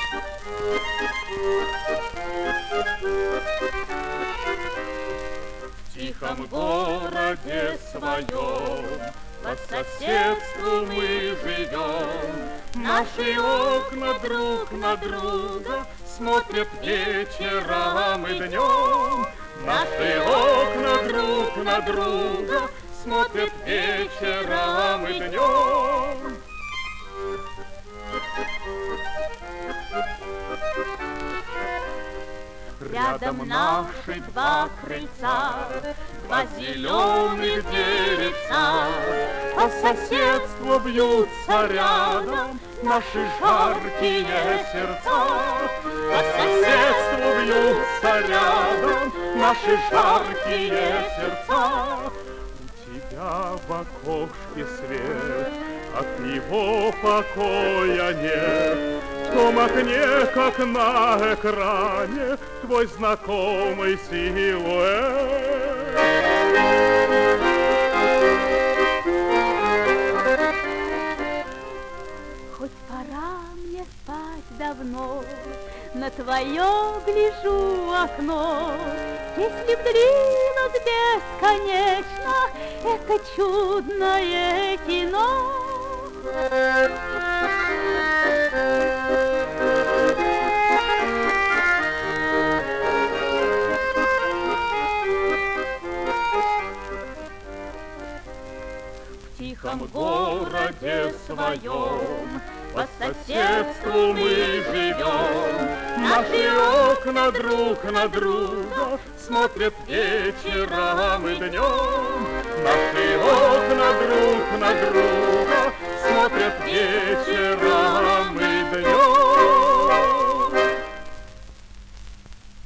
В тихом городе своем по соседству мы живем. Наши окна друг на друга смотрят вечером и днем. Наши окна друг на друга смотрят вечером и днем. Рядом наши два крыльца, два зеленых деревца, по соседству бьются рядом наши жаркие сердца. По соседству бьются рядом наши жаркие сердца. У тебя в окошке свет, от него покоя нет. В том окне, как на экране, твой знакомый силуэт. Хоть пора мне спать давно, на твое гляжу окно. Если б длилось бесконечно это чудное кино. В тихом городе своем по соседству мы живем. Наши окна друг на друга смотрят вечером и днем. Наши окна друг на друга смотрят вечером